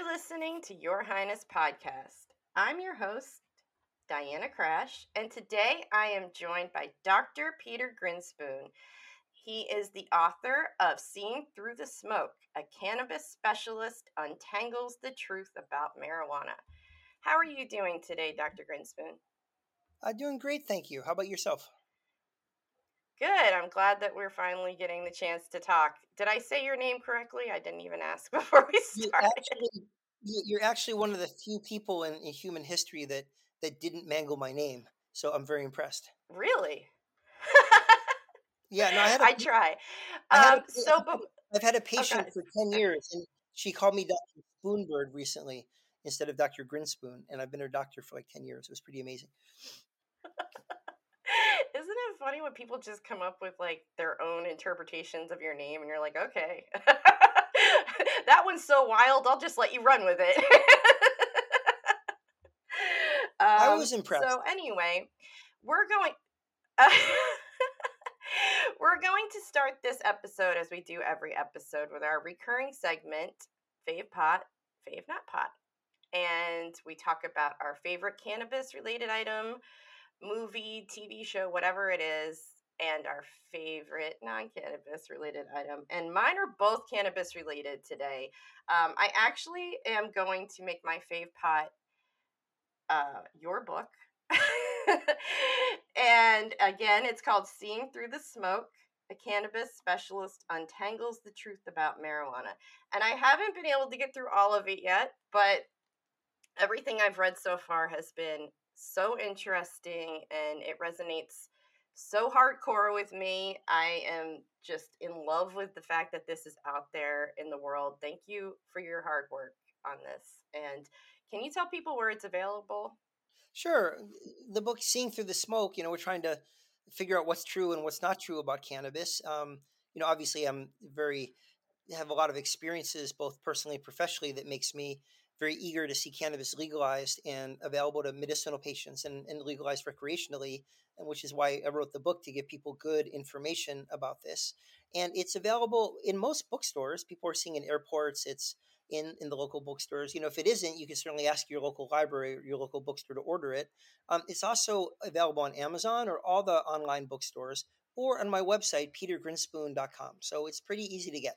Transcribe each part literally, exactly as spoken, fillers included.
You're listening to Your Highness Podcast. I'm your host, Diana Crash, and today I am joined by Doctor Peter Grinspoon. He is the author of Seeing Through the Smoke, a cannabis specialist untangles the truth about marijuana. How are you doing today, Doctor Grinspoon? Uh, doing great, thank you. How about yourself? Good. I'm glad that we're finally getting the chance to talk. Did I say your name correctly? I didn't even ask before we You started. actually, you- you're actually one of the few people in, in human history that that didn't mangle my name. So I'm very impressed. Really? Yeah, no, I had a, I try. I had a, Um, so, but I've had a oh, patient guys. for ten years, and she called me Doctor Spoonbird recently instead of Doctor Grinspoon, and I've been her doctor for like ten years. It was pretty amazing. Isn't it funny when people just come up with like their own interpretations of your name and you're like, okay, that one's so wild, I'll just let you run with it. I um, was impressed. so anyway, we're going we're going to start this episode as we do every episode with our recurring segment, Fave Pot, Fave Not Pot. And we talk about our favorite cannabis related item, movie, T V show, whatever it is, and our favorite non-cannabis related item. And mine are both cannabis related today. Um, I actually am going to make my fave pot uh, your book. And again, it's called Seeing Through the Smoke. A cannabis specialist untangles the truth about marijuana. And I haven't been able to get through all of it yet, but everything I've read so far has been so interesting and it resonates so hardcore with me. I am just in love with the fact that this is out there in the world. Thank you for your hard work on this. And can you tell people where it's available? Sure, the book "Seeing Through the Smoke." You know, we're trying to figure out what's true and what's not true about cannabis. Um, you know, obviously, I'm very have a lot of experiences, both personally and professionally, that makes me very eager to see cannabis legalized and available to medicinal patients and, and legalized recreationally, and which is why I wrote the book to give people good information about this. And it's available in most bookstores. People are seeing in airports. It's in, in the local bookstores. You know, if it isn't, you can certainly ask your local library or your local bookstore to order it. Um, it's also available on Amazon or all the online bookstores or on my website, peter grinspoon dot com. So it's pretty easy to get.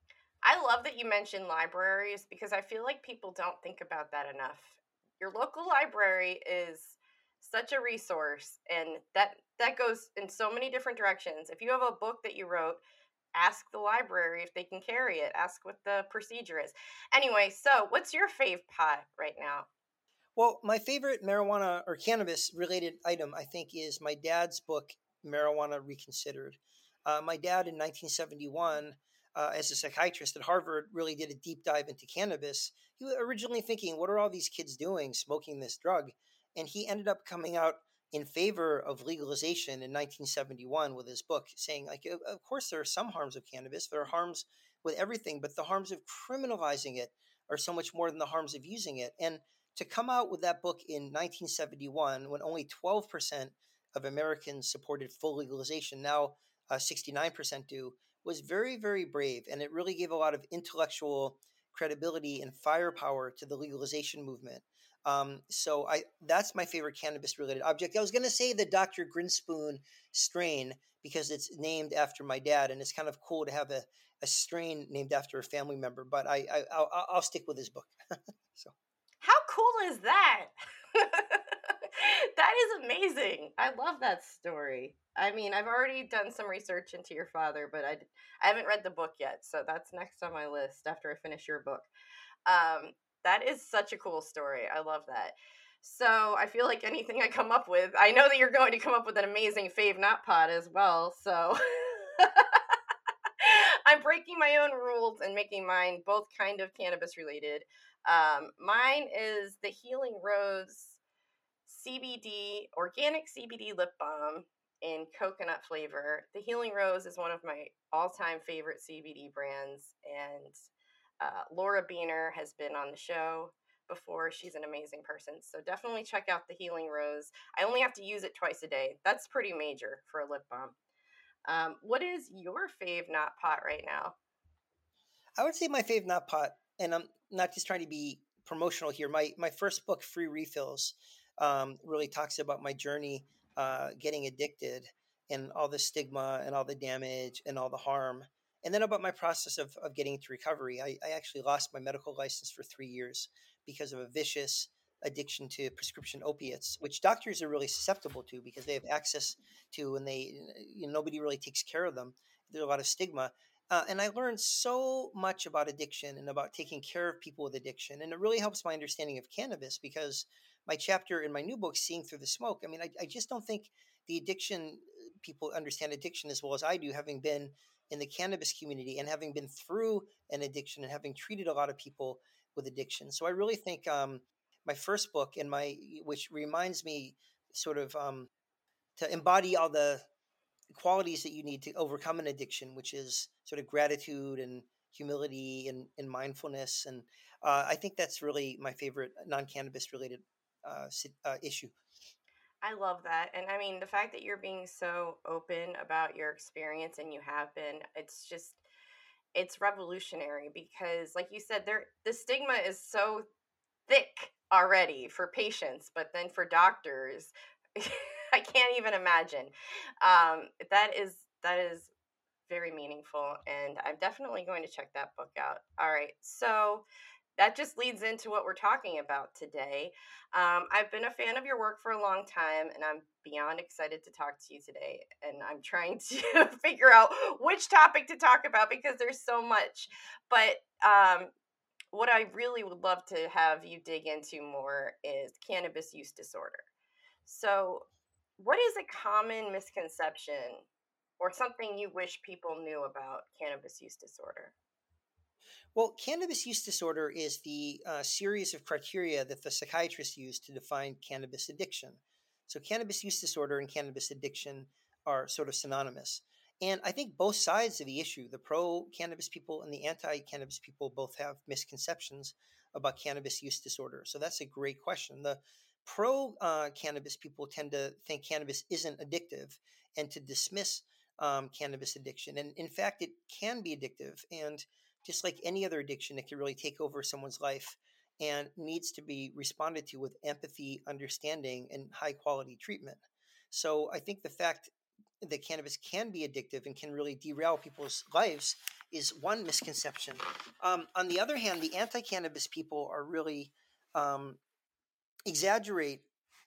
I love that you mentioned libraries because I feel like people don't think about that enough. Your local library is such a resource and that that goes in so many different directions. If you have a book that you wrote, ask the library if they can carry it. Ask what the procedure is. Anyway, so what's your fave pot right now? Well, my favorite marijuana or cannabis related item, I think, is my dad's book, Marijuana Reconsidered. Uh, my dad in nineteen seventy-one, uh, as a psychiatrist at Harvard, really did a deep dive into cannabis. He was originally thinking, what are all these kids doing smoking this drug? And he ended up coming out in favor of legalization in nineteen seventy-one with his book, saying, like, of of course, there are some harms of cannabis. There are harms with everything, but the harms of criminalizing it are so much more than the harms of using it. And to come out with that book in nineteen seventy-one when only twelve percent of Americans supported full legalization, now uh, sixty-nine percent do, was very, very brave. And it really gave a lot of intellectual credibility and firepower to the legalization movement. Um, so I that's my favorite cannabis related object. I was going to say the Doctor Grinspoon strain because it's named after my dad, and it's kind of cool to have a, a strain named after a family member. But I, I I'll, I'll stick with his book. So. How cool is that? That is amazing. I love that story. I mean, I've already done some research into your father, but I, I haven't read the book yet, so that's next on my list after I finish your book. Um, that is such a cool story. I love that. So I feel like anything I come up with, I know that you're going to come up with an amazing fave not pod as well. So I'm breaking my own rules and making mine both kind of cannabis related. Um, mine is the Healing Rose C B D, organic C B D lip balm in coconut flavor. The Healing Rose is one of my all-time favorite C B D brands, and uh, Laura Beaner has been on the show before. She's an amazing person, so definitely check out the Healing Rose. I only have to use it twice a day. That's pretty major for a lip balm. Um, what is your fave not pot right now? I would say my fave not pot and I'm not just trying to be promotional here. My my first book, Free Refills, um, really talks about my journey uh, getting addicted and all the stigma and all the damage and all the harm, and then about my process of of getting to recovery. I, I actually lost my medical license for three years because of a vicious addiction to prescription opiates, which doctors are really susceptible to because they have access to, and they you know, nobody really takes care of them. There's a lot of stigma, uh, and I learned so much about addiction and about taking care of people with addiction. And it really helps my understanding of cannabis because my chapter in my new book, Seeing Through the Smoke, I mean, I, I just don't think the addiction people understand addiction as well as I do, having been in the cannabis community and having been through an addiction and having treated a lot of people with addiction. So I really think um, my first book and my, which reminds me sort of um, to embody all the qualities that you need to overcome an addiction, which is sort of gratitude and humility and, and mindfulness. And uh, I think that's really my favorite non-cannabis related uh, uh, issue. I love that. And I mean, the fact that you're being so open about your experience and you have been, it's just, it's revolutionary because, like you said, there, the stigma is so thick already for patients, but then for doctors, I can't even imagine. Um, that is, that is very meaningful. And I'm definitely going to check that book out. All right. So, that just leads into what we're talking about today. Um, I've been a fan of your work for a long time, and I'm beyond excited to talk to you today. And I'm trying to figure out which topic to talk about because there's so much. But um, what I really would love to have you dig into more is cannabis use disorder. So, what is a common misconception or something you wish people knew about cannabis use disorder? Well, cannabis use disorder is the uh, series of criteria that the psychiatrists use to define cannabis addiction. So, cannabis use disorder and cannabis addiction are sort of synonymous. And I think both sides of the issue, the pro cannabis people and the anti cannabis people, both have misconceptions about cannabis use disorder. So, that's a great question. The pro uh, cannabis people tend to think cannabis isn't addictive and to dismiss um, cannabis addiction. And in fact, it can be addictive. And just like any other addiction, it can really take over someone's life and needs to be responded to with empathy, understanding, and high quality treatment. So I think the fact that cannabis can be addictive and can really derail people's lives is one misconception. Um, on the other hand, the anti cannabis people are really um, exaggerate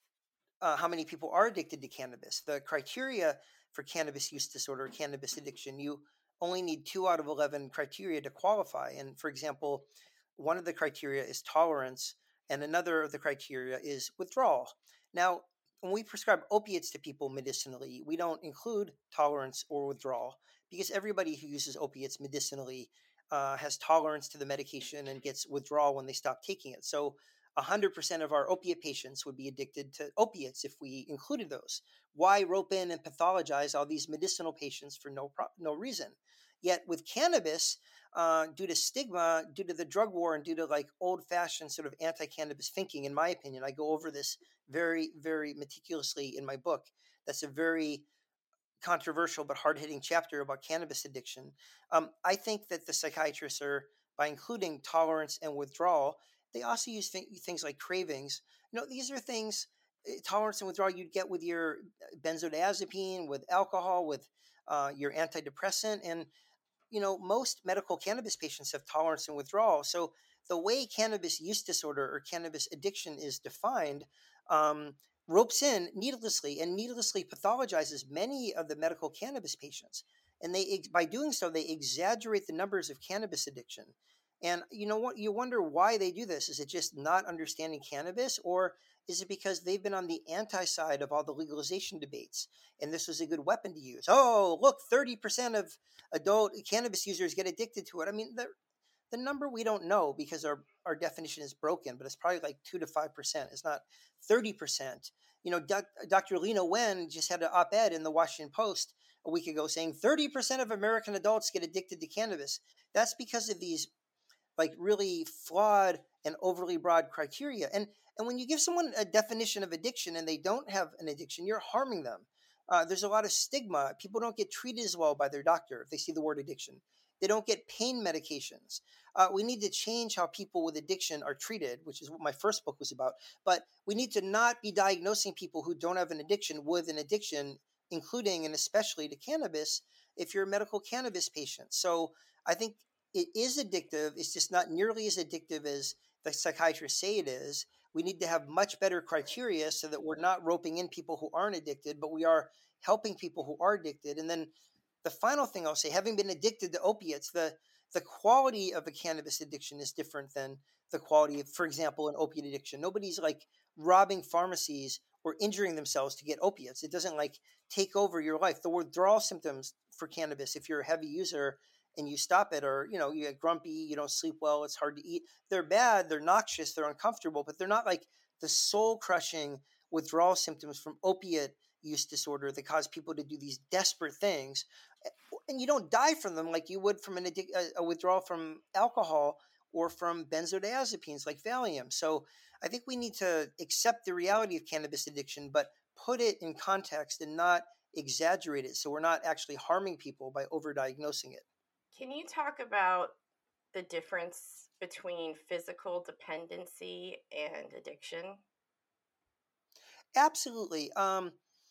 uh, how many people are addicted to cannabis. The criteria for cannabis use disorder, cannabis addiction, you only need two out of eleven criteria to qualify. And for example, one of the criteria is tolerance, and another of the criteria is withdrawal. Now, when we prescribe opiates to people medicinally, we don't include tolerance or withdrawal because everybody who uses opiates medicinally uh, has tolerance to the medication and gets withdrawal when they stop taking it. So one hundred percent of our opiate patients would be addicted to opiates if we included those. Why rope in and pathologize all these medicinal patients for no pro- no reason? Yet with cannabis, uh, due to stigma, due to the drug war, and due to like old-fashioned sort of anti-cannabis thinking, in my opinion, I go over this very, very meticulously in my book. That's a very controversial but hard-hitting chapter about cannabis addiction. Um, I think that the psychiatrists are, by including tolerance and withdrawal, they also use th- things like cravings. You know, these are things, eh, tolerance and withdrawal you'd get with your benzodiazepine, with alcohol, with uh, your antidepressant, and you know, most medical cannabis patients have tolerance and withdrawal. So the way cannabis use disorder or cannabis addiction is defined um, ropes in needlessly and needlessly pathologizes many of the medical cannabis patients. And they, by doing so, they exaggerate the numbers of cannabis addiction. And you know what? You wonder why they do this. Is it just not understanding cannabis, or is it because they've been on the anti side of all the legalization debates, and this was a good weapon to use? Oh, look, thirty percent of adult cannabis users get addicted to it. I mean, the the number we don't know because our our definition is broken, but it's probably like two to five percent. It's not thirty percent. You know, doc, Doctor Lena Wen just had an op-ed in the Washington Post a week ago saying thirty percent of American adults get addicted to cannabis. That's because of these like really flawed and overly broad criteria. And and when you give someone a definition of addiction and they don't have an addiction, you're harming them. Uh, there's a lot of stigma. People don't get treated as well by their doctor if they see the word addiction. They don't get pain medications. Uh, we need to change how people with addiction are treated, which is what my first book was about. But we need to not be diagnosing people who don't have an addiction with an addiction, including and especially to cannabis, if you're a medical cannabis patient. So I think it is addictive. It's just not nearly as addictive as the psychiatrists say it is. We need to have much better criteria so that we're not roping in people who aren't addicted, but we are helping people who are addicted. And then the final thing I'll say, having been addicted to opiates, the the quality of a cannabis addiction is different than the quality of, for example, an opiate addiction. Nobody's like robbing pharmacies or injuring themselves to get opiates. It doesn't like take over your life. The withdrawal symptoms for cannabis, if you're a heavy user and you stop it, or you know, you get grumpy, you don't sleep well, it's hard to eat. They're bad, they're noxious, they're uncomfortable, but they're not like the soul crushing withdrawal symptoms from opiate use disorder that cause people to do these desperate things. And you don't die from them like you would from an addic- a, a withdrawal from alcohol or from benzodiazepines like Valium. So I think we need to accept the reality of cannabis addiction, but put it in context and not exaggerate it, so we're not actually harming people by overdiagnosing it. Can you talk about the difference between physical dependency and addiction? Absolutely. Um,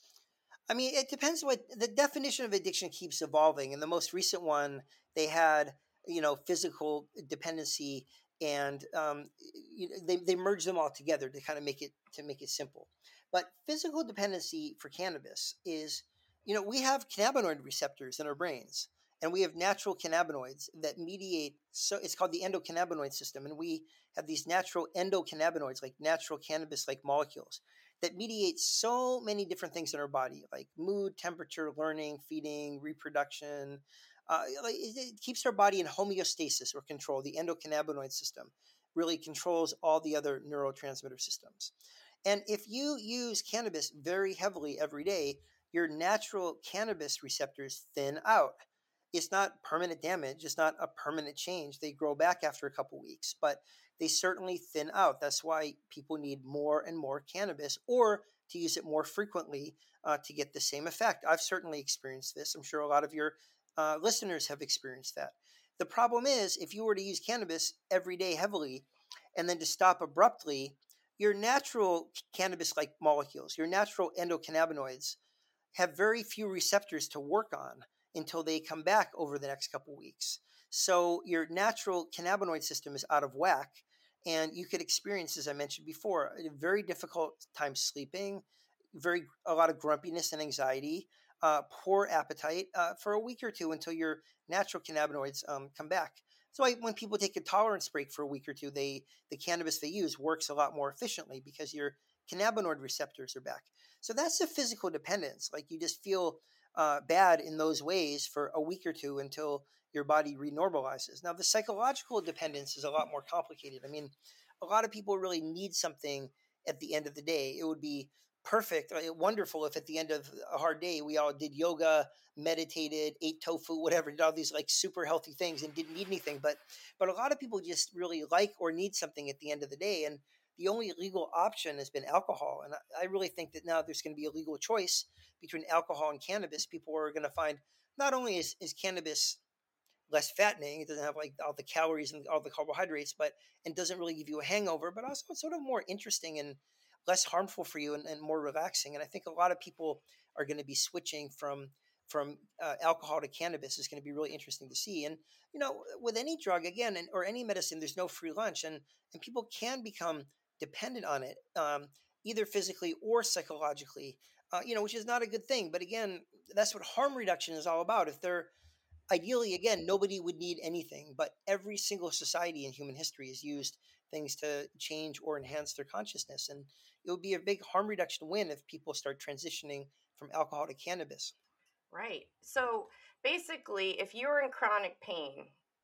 I mean, it depends what the definition of addiction keeps evolving. And the most recent one, they had, you know, physical dependency, and um, you know, they, they merged them all together to kind of make it to make it simple. But physical dependency for cannabis is, you know, we have cannabinoid receptors in our brains, and we have natural cannabinoids that mediate. So it's called the endocannabinoid system, and we have these natural endocannabinoids, like natural cannabis-like molecules that mediate so many different things in our body, like mood, temperature, learning, feeding, reproduction. Uh, like it, it keeps our body in homeostasis or control. The endocannabinoid system really controls all the other neurotransmitter systems. And if you use cannabis very heavily every day, your natural cannabis receptors thin out. It's not permanent damage. It's not a permanent change. They grow back after a couple weeks, but they certainly thin out. That's why people need more and more cannabis, or to use it more frequently uh, to get the same effect. I've certainly experienced this. I'm sure a lot of your uh, listeners have experienced that. The problem is, if you were to use cannabis every day heavily and then to stop abruptly, your natural cannabis like molecules, your natural endocannabinoids, have very few receptors to work on until they come back over the next couple weeks. So your natural cannabinoid system is out of whack, and you could experience, as I mentioned before, a very difficult time sleeping, very a lot of grumpiness and anxiety, uh, poor appetite uh, for a week or two until your natural cannabinoids um, come back. So I, when people take a tolerance break for a week or two, they the cannabis they use works a lot more efficiently because your cannabinoid receptors are back. So that's the physical dependence. Like you just feel uh, bad in those ways for a week or two until your body renormalizes. Now, the psychological dependence is a lot more complicated. I mean, a lot of people really need something at the end of the day. It would be perfect, uh, wonderful if at the end of a hard day we all did yoga, meditated, ate tofu, whatever, did all these like super healthy things and didn't need anything. But but a lot of people just really like or need something at the end of the day, and the only legal option has been alcohol. And I, I really think that now there's going to be a legal choice between alcohol and cannabis. People are going to find not only is, is cannabis less fattening, it doesn't have like all the calories and all the carbohydrates, but and doesn't really give you a hangover, but also it's sort of more interesting and less harmful for you, and, and more relaxing. And I think a lot of people are going to be switching from from uh, alcohol to cannabis. Is going to be really interesting to see. And you know, with any drug again, and, or any medicine, there's no free lunch, and and people can become dependent on it, um, either physically or psychologically. Uh, you know, which is not a good thing. But again, that's what harm reduction is all about. If they're ideally, again, nobody would need anything, but every single society in human history has used things to change or enhance their consciousness. And it would be a big harm reduction win if people start transitioning from alcohol to cannabis. Right. So basically, if you're in chronic pain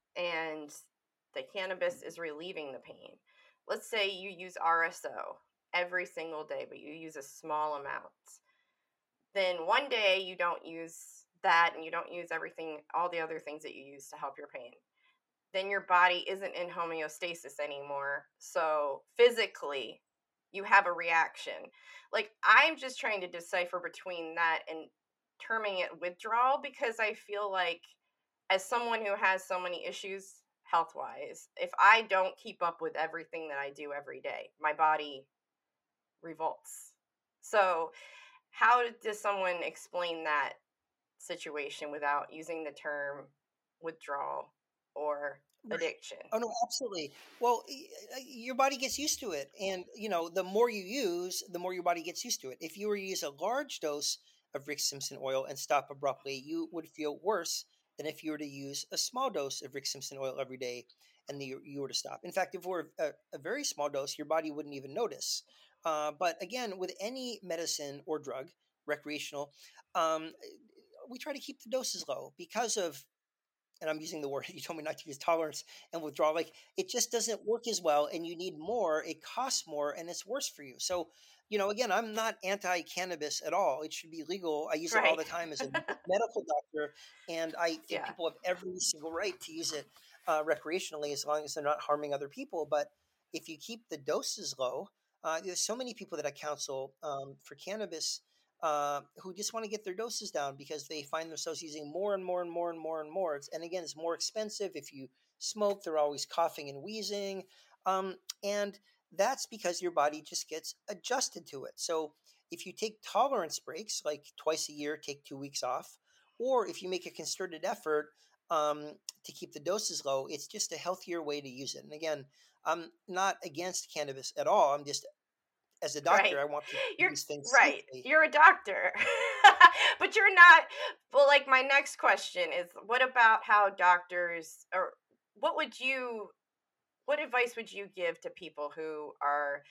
and the cannabis is relieving the pain, let's say you use R S O every single day, but you use a small amount, then one day you don't use that and you don't use everything, all the other things that you use to help your pain. Then your body isn't in homeostasis anymore. So physically, you have a reaction. Like, I'm just trying to decipher between that and terming it withdrawal, because I feel like as someone who has so many issues health wise, if I don't keep up with everything that I do every day, my body revolts. So, how does someone explain that situation without using the term withdrawal or Right. addiction? Oh no, absolutely. Well, y- uh, your body gets used to it, and you know, the more you use, the more your body gets used to it. If you were to use a large dose of Rick Simpson oil and stop abruptly, you would feel worse than if you were to use a small dose of Rick Simpson oil every day and you, you were to stop. In fact, if it were a, a very small dose, your body wouldn't even notice. Uh, but again, with any medicine or drug, recreational, um, we try to keep the doses low because of, and I'm using the word you told me not to use, tolerance and withdrawal. Like, it just doesn't work as well, and you need more. It costs more, and it's worse for you. So, you know, again, I'm not anti-cannabis at all. It should be legal. I use it all Right. the time as a medical doctor, and I think Yeah. people have every single right to use it uh, recreationally as long as they're not harming other people. But if you keep the doses low, uh, there's so many people that I counsel um, for cannabis uh, who just want to get their doses down because they find themselves using more and more and more and more and more. It's, and again, it's more expensive. If you smoke, they're always coughing and wheezing. Um, and that's because your body just gets adjusted to it. So if you take tolerance breaks, like twice a year, take two weeks off, or if you make a concerted effort um, to keep the doses low, it's just a healthier way to use it. And again, I'm not against cannabis at all. I'm just, as a doctor, Right. I want people to You're use things right. safely. You're a doctor. But you're not, well, like my next question is what about how doctors, or what would you, what advice would you give to people who are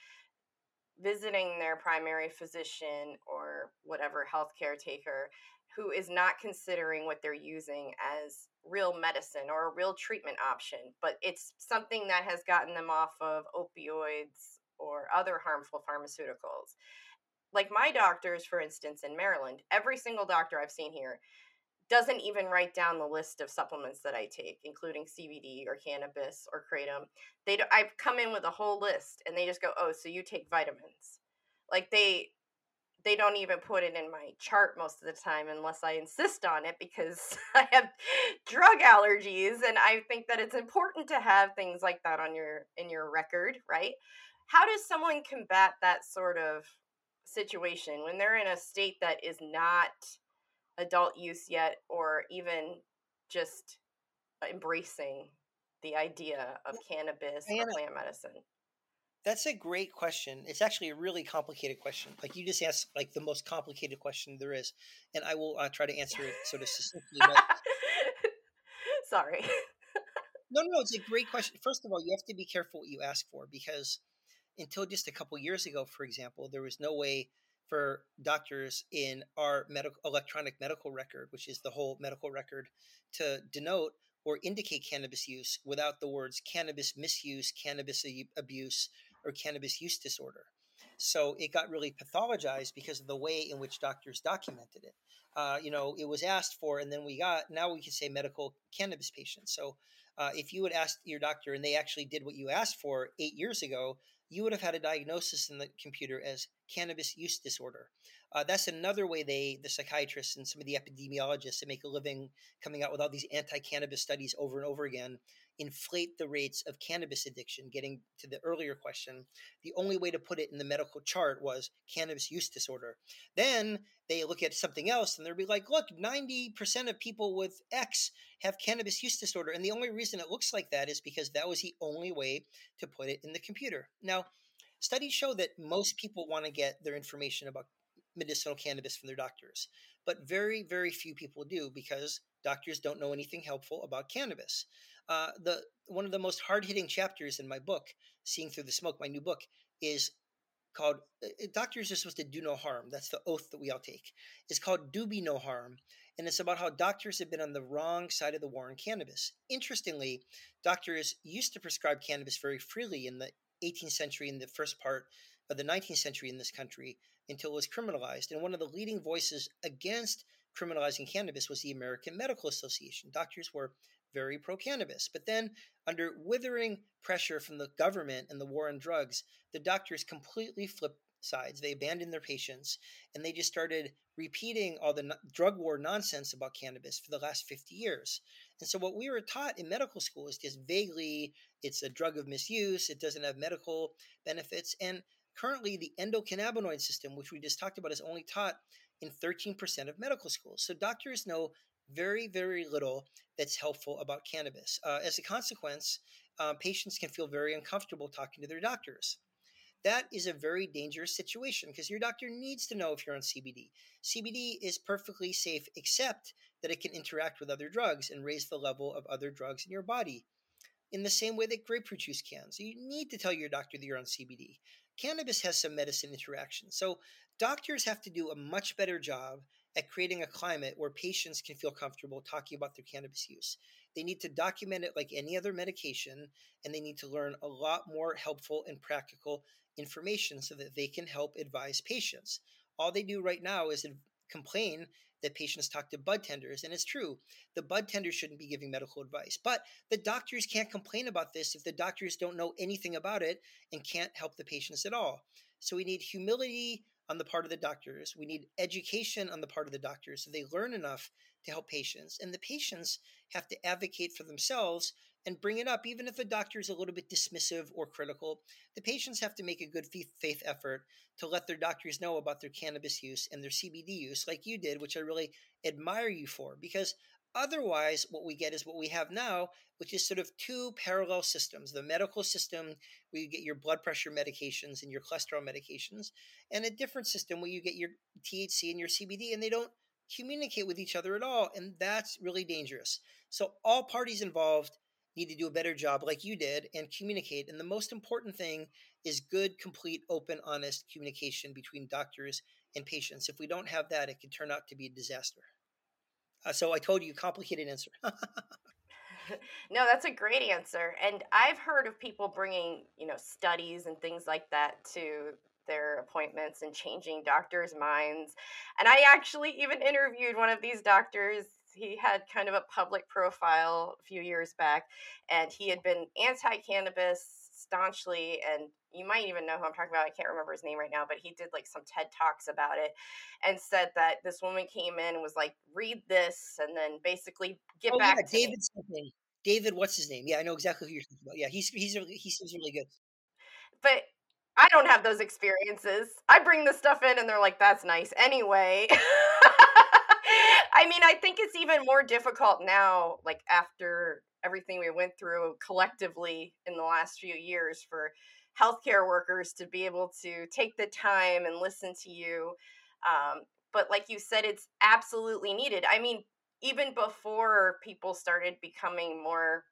visiting their primary physician or whatever healthcare taker who is not considering what they're using as real medicine or a real treatment option, but it's something that has gotten them off of opioids or other harmful pharmaceuticals? Like my doctors, for instance, in Maryland, every single doctor I've seen here doesn't even write down the list of supplements that I take, including C B D or cannabis or kratom. They do, I've come in with a whole list, and they just go, "Oh, so you take vitamins?" Like they they don't even put it in my chart most of the time unless I insist on it because I have drug allergies, and I think that it's important to have things like that on your in your record, right? How does someone combat that sort of situation when they're in a state that is not adult use yet, or even just embracing the idea of cannabis or Diana, plant medicine? that's a great question. It's actually a really complicated question. Like, you just asked like the most complicated question there is, and I will uh, try to answer it sort of succinctly. But Sorry. no, no, no, it's a great question. First of all, you have to be careful what you ask for because until just a couple years ago, for example, there was no way for doctors in our medical electronic medical record, which is the whole medical record, to denote or indicate cannabis use without the words cannabis misuse, cannabis abuse, or cannabis use disorder. So it got really pathologized because of the way in which doctors documented it. Uh, you know, it was asked for, and then we got, now we can say medical cannabis patients. So uh, if you had asked your doctor and they actually did what you asked for eight years ago, you would have had a diagnosis in the computer as cannabis use disorder. Uh, that's another way they, the psychiatrists and some of the epidemiologists that make a living coming out with all these anti-cannabis studies over and over again, inflate the rates of cannabis addiction. Getting to the earlier question, the only way to put it in the medical chart was cannabis use disorder. Then they look at something else and they'll be like, look, ninety percent of people with X have cannabis use disorder. And the only reason it looks like that is because that was the only way to put it in the computer. Now, studies show that most people want to get their information about medicinal cannabis from their doctors, but very, very few people do because doctors don't know anything helpful about cannabis. Uh, the one of the most hard-hitting chapters in my book, Seeing Through the Smoke, my new book, is called uh, Doctors Are Supposed to Do No Harm. That's the oath that we all take. It's called Do Be No Harm. And it's about how doctors have been on the wrong side of the war on cannabis. Interestingly, doctors used to prescribe cannabis very freely in the eighteenth century and the first part of the nineteenth century in this country until it was criminalized. And one of the leading voices against criminalizing cannabis was the American Medical Association. Doctors were very pro cannabis. But then, under withering pressure from the government and the war on drugs, the doctors completely flipped sides. They abandoned their patients and they just started repeating all the no- drug war nonsense about cannabis for the last fifty years. And so what we were taught in medical school is just vaguely, it's a drug of misuse, it doesn't have medical benefits. And currently the endocannabinoid system, which we just talked about, is only taught in thirteen percent of medical schools. So doctors know very, very little that's helpful about cannabis. Uh, as a consequence, uh, patients can feel very uncomfortable talking to their doctors. That is a very dangerous situation because your doctor needs to know if you're on C B D. C B D is perfectly safe, except that it can interact with other drugs and raise the level of other drugs in your body in the same way that grapefruit juice can. So you need to tell your doctor that you're on C B D. Cannabis has some medicine interactions. So doctors have to do a much better job at creating a climate where patients can feel comfortable talking about their cannabis use. They need to document it like any other medication, and they need to learn a lot more helpful and practical information so that they can help advise patients. All they do right now is complain that patients talk to bud tenders, and it's true. The bud tenders shouldn't be giving medical advice, but the doctors can't complain about this if the doctors don't know anything about it and can't help the patients at all. So we need humility on the part of the doctors. We need education on the part of the doctors so they learn enough to help patients. And the patients have to advocate for themselves and bring it up, even if the doctor is a little bit dismissive or critical. The patients have to make a good faith effort to let their doctors know about their cannabis use and their C B D use, like you did, which I really admire you for, because otherwise what we get is what we have now, which is sort of two parallel systems: the medical system where you get your blood pressure medications and your cholesterol medications, and a different system where you get your T H C and your C B D, and they don't communicate with each other at all. And that's really dangerous. So all parties involved need to do a better job like you did and communicate. And the most important thing is good, complete, open, honest communication between doctors and patients. If we don't have that, it can turn out to be a disaster. Uh, so I told you, complicated answer. No, that's a great answer. And I've heard of people bringing, you know, studies and things like that to their appointments and changing doctors' minds. And I actually even interviewed one of these doctors. He had kind of a public profile a few years back, and he had been anti-cannabis staunchly. And you might even know who I'm talking about. I can't remember his name right now, but he did like some TED Talks about it and said that this woman came in and was like, read this and then basically get Oh yeah, back to me. David something. David, what's his name? Yeah, I know exactly who you're talking about. Yeah, he's he's really, he seems really good. But I don't have those experiences. I bring this stuff in and they're like, that's nice anyway. I mean, I think it's even more difficult now, like after everything we went through collectively in the last few years, for healthcare workers to be able to take the time and listen to you. Um, but like you said, it's absolutely needed. I mean, even before people started becoming more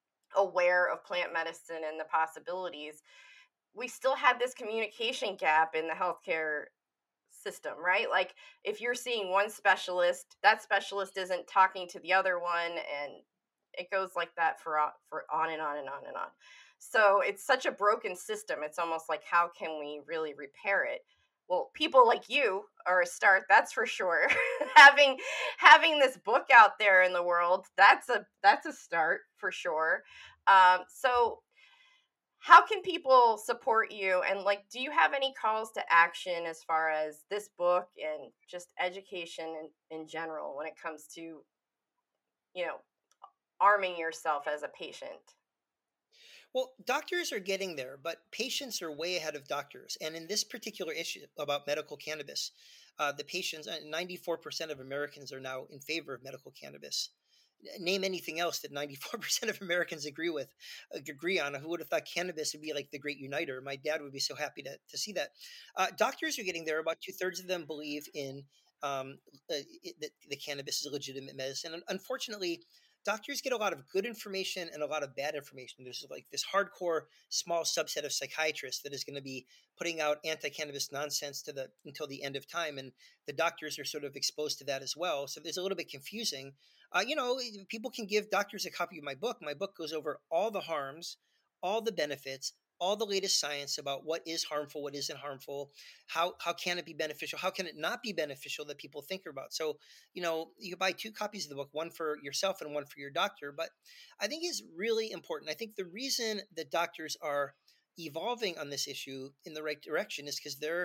aware of plant medicine and the possibilities, we still had this communication gap in the healthcare system, right? Like if you're seeing one specialist, that specialist isn't talking to the other one, and it goes like that for for on and on and on and on. So it's such a broken system. It's almost like, how can we really repair it? Well, people like you are a start, that's for sure. having having this book out there in the world, that's a that's a start for sure. Um, so how can people support you, and like, do you have any calls to action as far as this book and just education in, in general when it comes to, you know, arming yourself as a patient? Well, doctors are getting there, but patients are way ahead of doctors. And in this particular issue about medical cannabis, uh, the patients, uh, ninety-four percent of Americans are now in favor of medical cannabis. Name anything else that ninety-four percent of Americans agree with, uh, agree on. Who would have thought cannabis would be like the great uniter? My dad would be so happy to, to see that. Uh, doctors are getting there. About two thirds of them believe in um, uh, it, that the cannabis is a legitimate medicine. And unfortunately, doctors get a lot of good information and a lot of bad information. There's like this hardcore small subset of psychiatrists that is going to be putting out anti-cannabis nonsense to the until the end of time, and the doctors are sort of exposed to that as well. So there's a little bit confusing. Uh, you know, people can give doctors a copy of my book. My book goes over all the harms, all the benefits, all the latest science about what is harmful, what isn't harmful, how how can it be beneficial, how can it not be beneficial that people think about. So, you know, you buy two copies of the book, one for yourself and one for your doctor. But I think it's really important. I think the reason that doctors are evolving on this issue in the right direction is because they're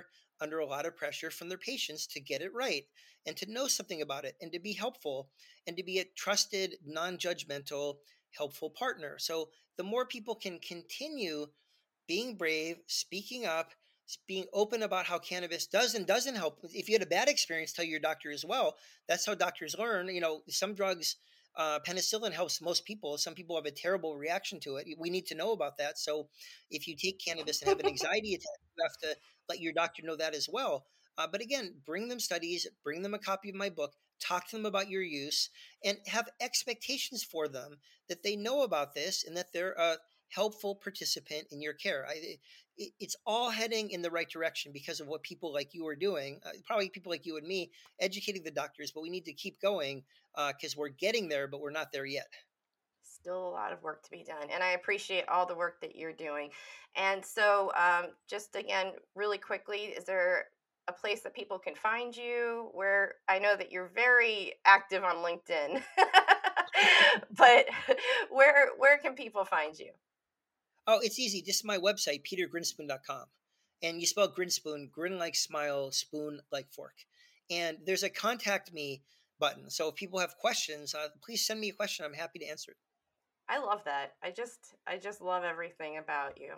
under a lot of pressure from their patients to get it right and to know something about it and to be helpful and to be a trusted, non-judgmental, helpful partner. So the more people can continue being brave, speaking up, being open about how cannabis does and doesn't help. If you had a bad experience, tell your doctor as well. That's how doctors learn. You know, some drugs, uh, penicillin helps most people. Some people have a terrible reaction to it. We need to know about that. So if you take cannabis and have an anxiety attack, you have to let your doctor know that as well. Uh, but again, bring them studies, bring them a copy of my book, talk to them about your use, and have expectations for them that they know about this and that they're a helpful participant in your care. I, it, it's all heading in the right direction because of what people like you are doing. Uh, probably people like you and me educating the doctors, but we need to keep going because uh, we're getting there, but we're not there yet. Still a lot of work to be done, and I appreciate all the work that you're doing. And so, um, just again, really quickly, is there a place that people can find you? Where I know that you're very active on LinkedIn, but where where can people find you? Oh, it's easy. Just my website, peter grinspoon dot com. And you spell Grinspoon, grin like smile, spoon like fork. And there's a contact me button. So if people have questions, uh, please send me a question. I'm happy to answer it. I love that. I just I just love everything about you.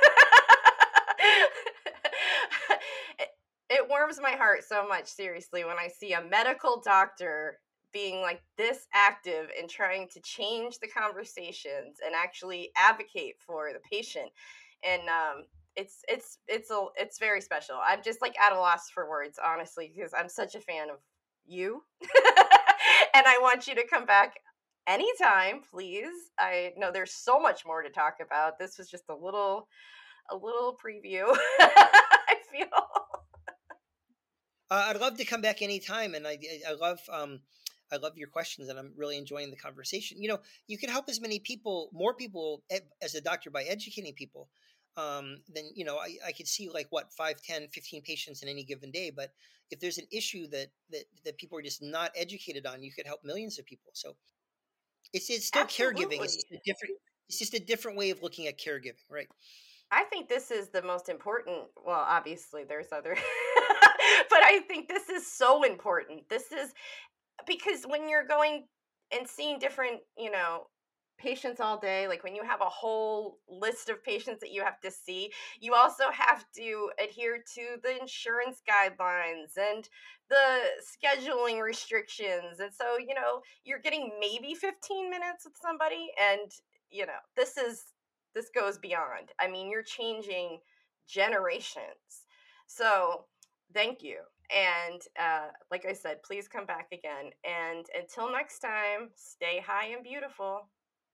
it, it warms my heart so much, seriously, when I see a medical doctor being like this active and trying to change the conversations and actually advocate for the patient. And um it's it's it's a it's very special. I'm just like at a loss for words, honestly, because I'm such a fan of you. And I want you to come back anytime, please. I know there's so much more to talk about. This was just a little a little preview. I feel. Uh, I'd love to come back anytime. And I, I love, um, I love your questions and I'm really enjoying the conversation. You know, you can help as many people, more people ed- as a doctor by educating people. Um, then, you know, I, I could see like what, five, ten, fifteen patients in any given day. But if there's an issue that, that, that people are just not educated on, you could help millions of people. So it's, it's still caregiving. It's Absolutely. just a different, it's just a different way of looking at caregiving. Right. I think this is the most important. Well, obviously, there's other, but I think this is so important. This is because when you're going and seeing different, you know, patients all day, like when you have a whole list of patients that you have to see, you also have to adhere to the insurance guidelines and the scheduling restrictions. And so, you know, you're getting maybe fifteen minutes with somebody, and you know, this is this goes beyond. I mean, you're changing generations. So, thank you. And uh, like I said, please come back again. And until next time, stay high and beautiful.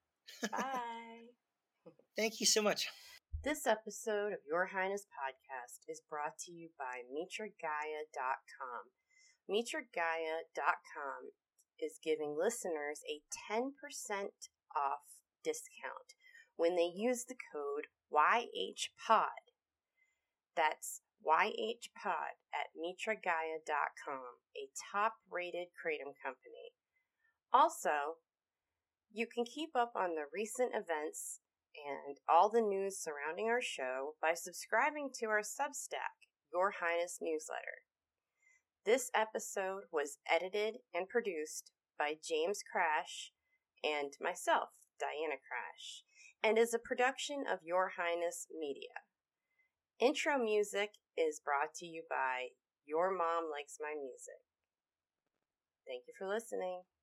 Bye. Thank you so much. This episode of Your Highness Podcast is brought to you by Mitra Gaia dot com. Mitra Gaia dot com is giving listeners a ten percent off discount when they use the code Y H Pod. That's Y H Pod at Mitra Gaia dot com, a top-rated kratom company. Also, you can keep up on the recent events and all the news surrounding our show by subscribing to our Substack, Your Highness newsletter. This episode was edited and produced by James Crash and myself, Diana Crash, and is a production of Your Highness Media. Intro music is brought to you by Your Mom Likes My Music. Thank you for listening.